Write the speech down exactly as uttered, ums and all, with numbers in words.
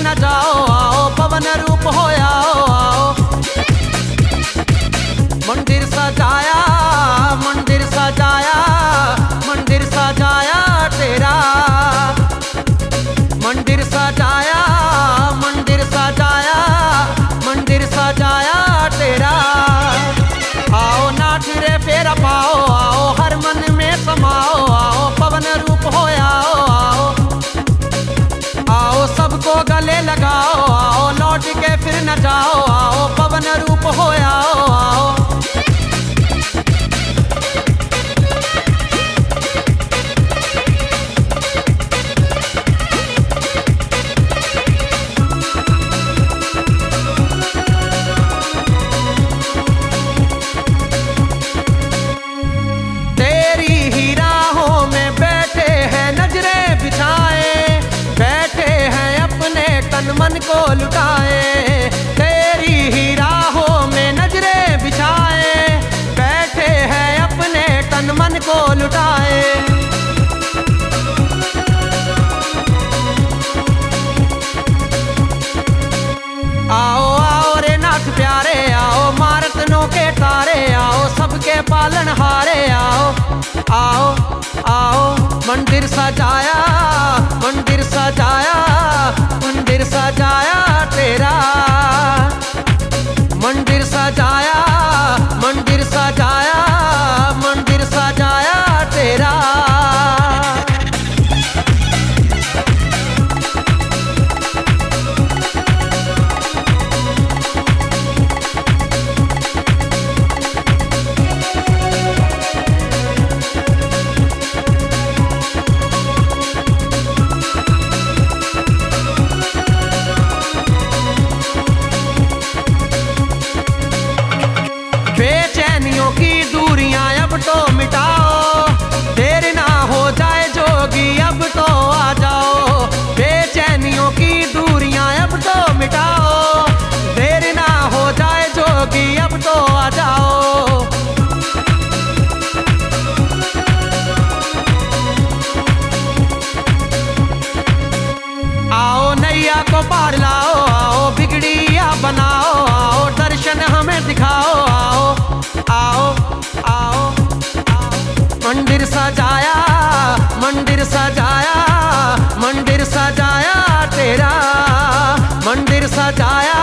न जाओ, आओ पवन रूप होया आओ। मंदिर सजाया, मंदिर सजाया, मंदिर सजाया तेरा। मंदिर सजाया, मंदिर सजाया, मंदिर सजाया तेरा। आओ नाच रे फेरा पाओ, आओ हर मन में समाओ, आओ पवन रूप होया आओ। आओ सबको गले लगाओ, आओ लौट के फिर न जाओ, आओ पवन रूप होया आओ। तेरी ही राहों में बैठे हैं नजरें बिछाए, बैठे हैं अपने तन मन को लुटाए। तेरी ही राहों में नजरें बिछाए, बैठे हैं अपने तन मन को लुटाए। आओ आओ रे नाथ प्यारे, आओ मारतनों के तारे, आओ सबके पालन हारे आओ। आओ आओ मंदिर सजाया, मंदिर सजाया, मंदिर सजाया तेरा। मंदिर सजाया, मंदिर सजाया, मंदिर सजाया तेरा। बेचैनियों की दूरियां अब तो मिटाओ, देर ना हो जाए जोगी अब तो आ जाओ। बेचैनियों की दूरियां अब तो मिटाओ, देर ना हो जाए जोगी अब तो आ जाओ। आओ नैया को पार लाओ, आओ बिगड़िया बनाओ, आओ दर्शन हमें दिखाओ। आओ आओ आओ आओ मंदिर सजाया, मंदिर सजाया, मंदिर सजाया तेरा। मंदिर सजाया,